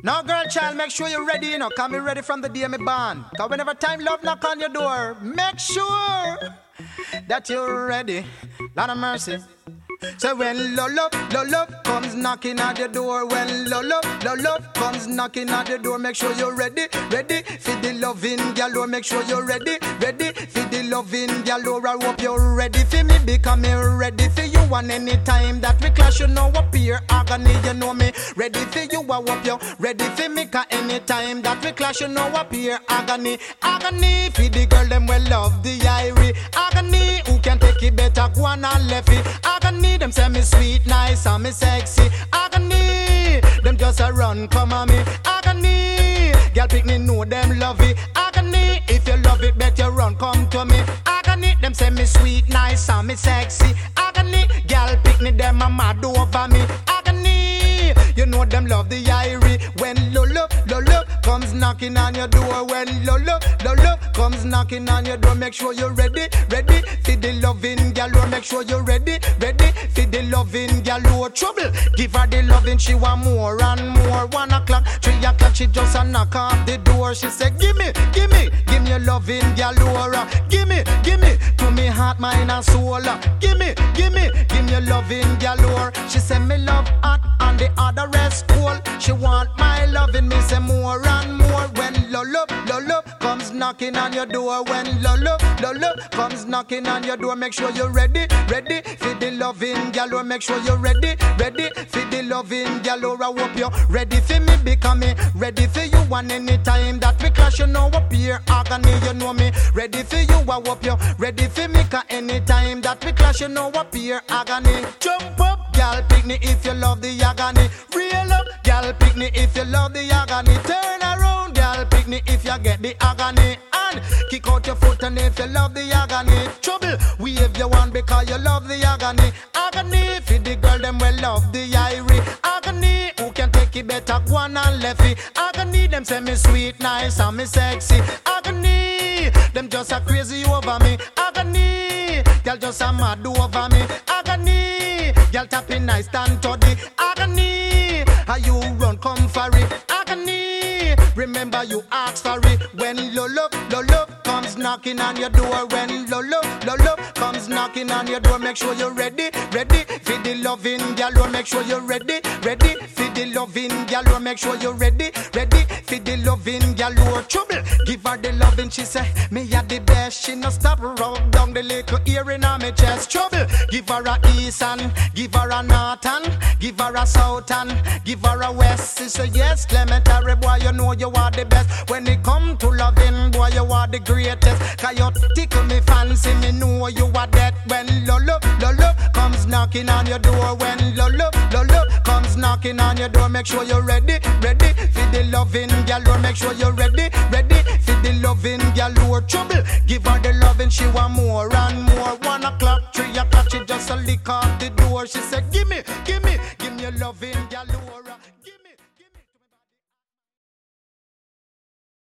Now, girl, child, make sure you're ready, Come me ready from the day me born. Cause whenever time love knock on your door, make sure that you're ready. Lord of mercy. So when love comes knocking at your door, when love comes knocking at your door, make sure you're ready for the loving galore. Make sure you're ready for the loving galore. I hope you're ready for me, becoming ready for you. And anytime that we clash, you know up here agony, you know me. Ready for you, I hope you're ready for me. Cause anytime that we clash, you know up here agony. Agony for the girl them will love the irie. Agony, who can take it better, go on and left it. Agony, them say me sweet, nice, and me sexy. Agony, them just a run, come on me. Agony, girl pick me, know them love it. Agony, if you love it, bet you run, come to me. Agony, them say me sweet, nice, and me sexy. Agony, girl pick me, them a mad over me. Agony, you know them love the irie. When lolo comes knocking on your door, when lolo comes knocking on your door, make sure you're ready for the loving galore. Make sure you're ready for the loving galore. Trouble, give her the loving, she want more and more. 1 o'clock, 3 o'clock, she just a knock off the door. She said, give me your loving galore. Give me to me heart, mind and soul. Give me your loving galore. She said, me love hot and the other rest cool. She want my loving, me say more and more. When lolo comes knocking on your door, when lolo comes knocking on your door, make sure you're ready for the loving galore. Make sure you're ready for the loving galore. I hope you're ready for me, becoming ready for you. And anytime that we clash, you know up here agony, you know me. Ready for you, I hope you're ready for me. Cause anytime that we clash, you know up here agony. Jump up, girl, pick me if you love the agony. Real up, girl, pick me if you love the agony. Turn around, girl, pick me if you get the agony. And kick out your foot and if you love the agony. Trouble, wave your one because you love the agony. Agony, for the girl them will love the irie. Agony, who can take it better, go on and left it. Agony, them say me sweet, nice and me sexy. Agony, them just a crazy over me. Agony, girl just a mad over me. Agony, girl tapping nice stand to the agony. How you run come for it. Agony, remember you asked for it. When lolo comes knocking on your door, when lolo comes knocking on your door, make sure you're ready for the loving galore. Make sure you're ready for the loving galore. Make sure you're ready for the loving galore. Trouble, give her the loving, she say me a the best. She no stop rub down the little ear in her me chest. Trouble, give her a east and give her a north and give her a south and give her a west. She say yes, Clementary boy, you know you are the best. When it come to loving, boy, you are the greatest. Cause you tickle me fancy, me know you are that. When lolo comes knocking on your door, when lolo comes knocking on your door, make sure you're ready for the loving galore. Make sure you're ready for the loving galore. Trouble, give her the loving, she want more and more. 1 o'clock, 3 o'clock, she just a lick off the door. She said, give me your loving galore.